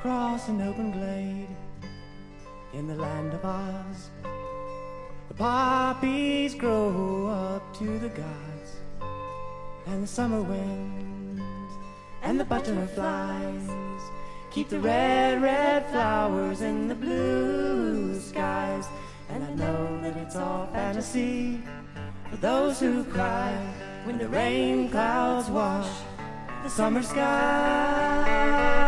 across an open glade in the land of Oz. The poppies grow up to the gods, and the summer winds and the butterflies keep the red, red flowers in the blue skies. And I know that it's all fantasy for those who cry when the rain clouds wash the summer sky.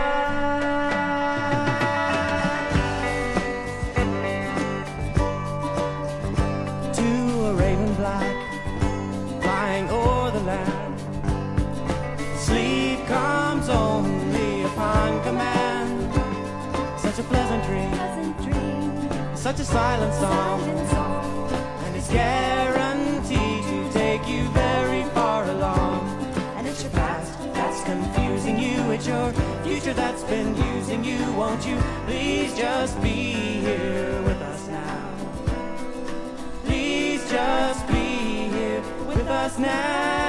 To a raven black flying o'er the land, sleep comes only upon command. Such a pleasant dream, such a silent song, and it's guaranteed to take you very far along. And it's your past that's confusing you, it's your future that's been using you. Won't you please just be here with us now? Please just be here with us now.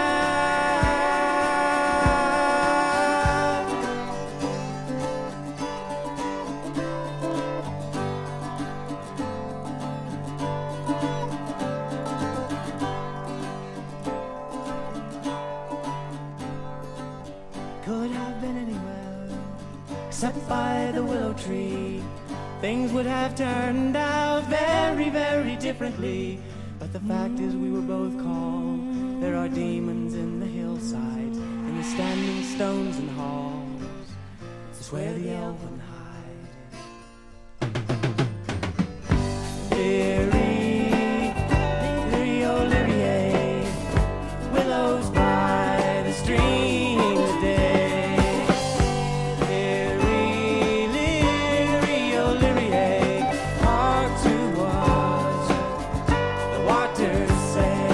Could have been anywhere except by the willow tree. Things would have turned out very, very differently. But the fact is we were both calm. There are demons in the hillsides, in the standing stones and halls. It's where the elven hide. Leerie, Leerie, oh Leerie, willows by the stream today. Leerie, Leerie, oh Leerie, hark to what the waters say.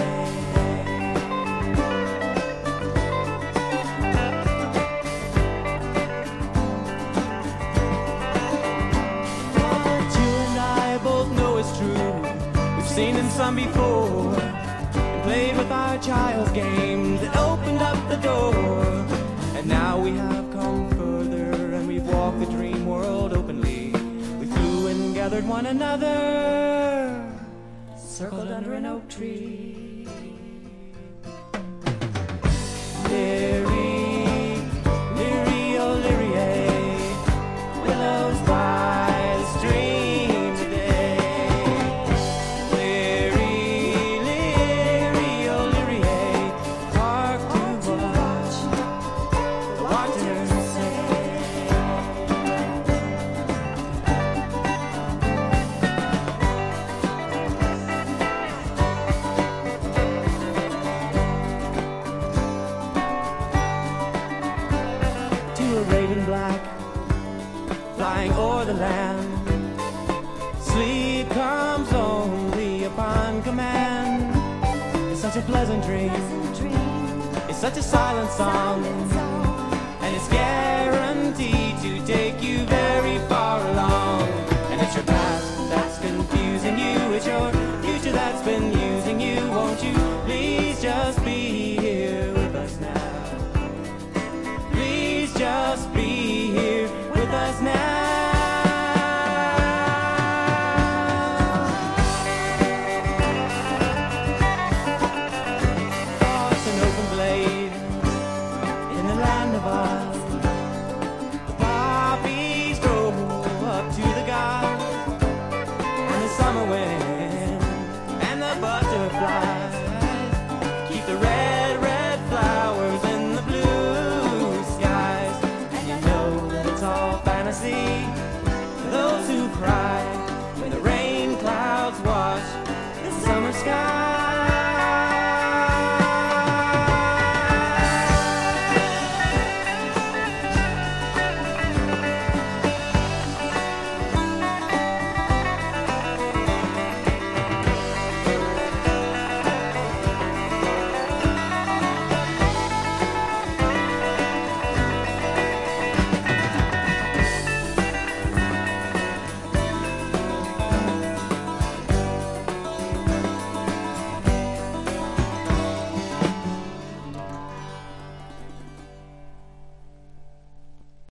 What you and I both know is true. We've seen in some before, and played with our child's games that opened up the door. And now we have come further, and we've walked the dream world openly. We flew and gathered one another, circled under an oak tree. Leerie, Leerie, oh Leerie, willows by the stream today. Leerie, Leerie, oh Leerie, hark to what the waters say. To a raven black flying o'er the land, sleep comes only upon command. It's such a pleasant dream, it's such a silent song, and it's scary.